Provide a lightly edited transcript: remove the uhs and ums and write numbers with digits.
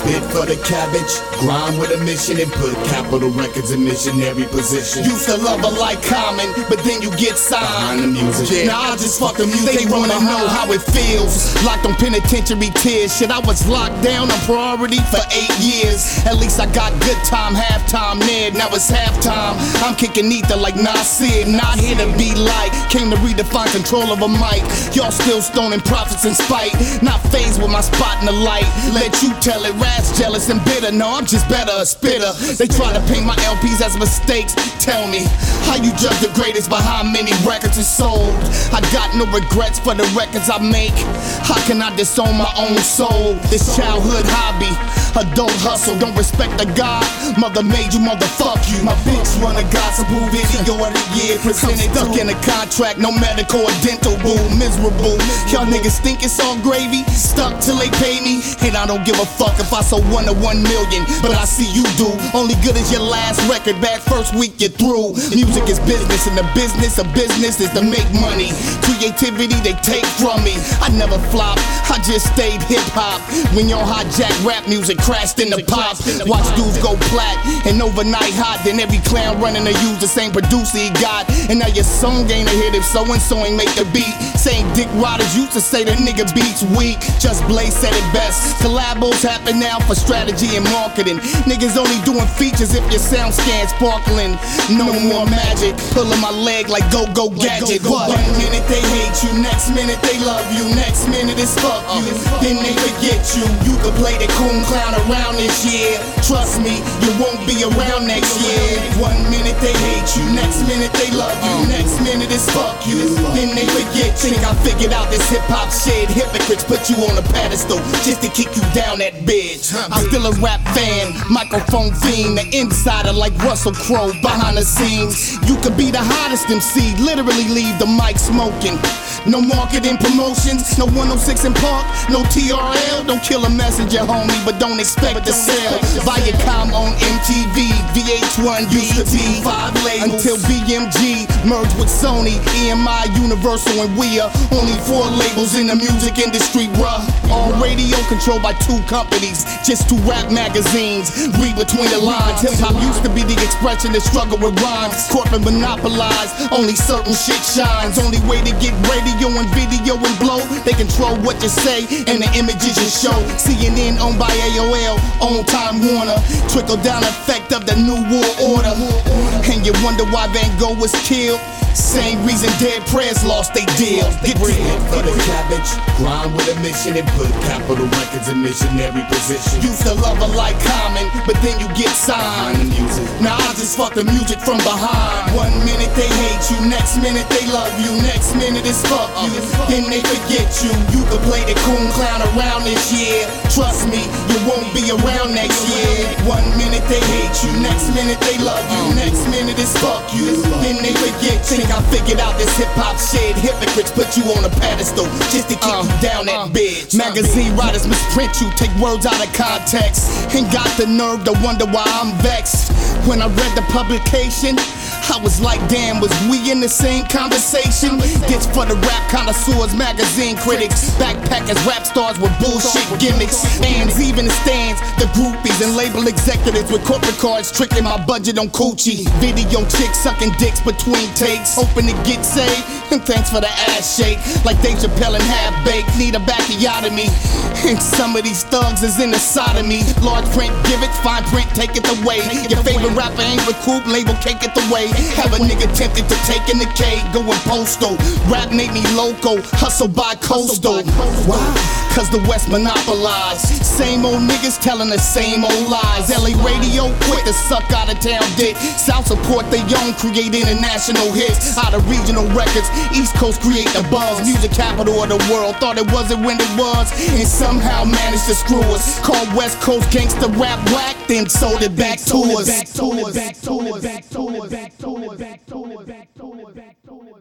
spit for the cabbage, grind with a mission, and put Capitol Records in missionary position. Used to love her like Common, but then you get signed behind the music. Yeah. Now I just fuck the music. They wanna know how it feels. Locked on penitentiary tears. Shit, I was locked down on priority for 8 years. At least I got good time, halftime near. Now it's halftime. I'm kicking ether like Nasir. Not here to be like, came to redefine control of a mic. Y'all still stoning profits in spite. Not phased with my spot in the light. Let you tell it, rats jealous and bitter. No, I'm just better a spitter. They try to paint my LPs as mistakes. Tell me, how you judge the greatest by how many records is sold? I got no regrets for the records I make. How can I disown my own soul? This childhood hobby, adult hustle. Don't respect the God, mother made you, motherfuck you. My bitch run a gospel video of the year. Presented stuck in a contract, no medical or dental, boo. Miserable, y'all niggas think it's all gravy. Stuck till they pay me, and I don't give a fuck if I sold 1 to 1 million. But I see you do, only good as your last record. Bad first week you're through. Music is business, and the business of business is to make money. Creativity they take from me. I never flop, I just stayed hip-hop. When y'all hijack rap music, crashed in the pop. Watch dudes go plat and overnight hot. Then every clown running to use the same producer he got. And now your song ain't a hit if so-and-so ain't make the beat. Same dick riders used to say the nigga beats weak. Just Blaze said it best. Collabos happen now for strategy and marketing. Niggas only doing features if your sound scan sparkling. No more magic, pulling my leg like go-go gadget. What? 1 minute they hate you, next minute they love you, next minute it's fuck you, then they forget you. You could play the coon clown around this year. Trust me, you won't be around next year. 1 minute they hate you, next minute they love you, next minute it's fuck you, then they forget you. Think I figured out this hip-hop shit. Hypocrites put you on a pedestal just to kick you down that bitch. I'm still a rap fan, microphone fiend, the insider like Russell Crowe behind the scenes. You could be the hottest MC, literally leave the mic smoking. No marketing promotions, no 106 in Park, no TRL. Don't kill a messenger, homie, but don't expect to sell. Viacom on MTV, VH1 used to be 5 labels until BMG merged with Sony, EMI, Universal, and we are only 4 labels in the music industry, bruh. All radio controlled by 2 companies, just 2 rap magazines. Read between the lines. Hip hop used to be the expression that struggle with rhymes. Corporate monopolized, only certain shit shines. Only way to get radio and video and blow, they control what you say and the images you show. CNN owned by AOL, owned Time Warner. Trickle down effect of the New World Order. And you wonder why Van Gogh was killed. Same reason Dead Prez lost they deal. Get real for the cabbage, grind with a mission, and put Capitol Records in missionary position. Used to love her like Common, but then you get signed. Now I just fuck the music from behind. 1 minute they hate you, next minute they love you, next minute it's fuck you, then they forget you. You could play the coon clown around this year. Trust me, you won't be around next year. 1 minute they hate you, next minute they love you, next minute it's fuck you, then they forget you. I figured out this hip-hop shit. Hypocrites put you on a pedestal just to keep you down that bitch. Magazine writers misprint you, take words out of context, and got the nerve to wonder why I'm vexed. When I read the publication, I was like, damn, was we in the same conversation? Ditch for the rap connoisseurs, magazine critics, backpackers, rap stars with bullshit gimmicks. Fans, even the stands, the groupies and label executives with corporate cards tricking my budget on coochie. Video chicks sucking dicks between takes, hoping to get saved. And thanks for the ass shake, like Dave Chappelle and Half Baked. Need a backiotomy, and some of these thugs is in the sodomy. Large print, give it, fine print, take it away. Your favorite rapper ain't recoup, label cake it away. Have a nigga tempted to take in the cake, going postal. Rap made me loco, hustle by coastal. Why? Cause the West monopolized. Same old niggas telling the same old lies. LA radio quick to suck out of town dick. South support their own, create international hits. Out of regional records, East Coast create the buzz. Music capital of the world, thought it wasn't when it was, and somehow managed to screw us. Called West Coast gangsta rap whack, then sold it back to us.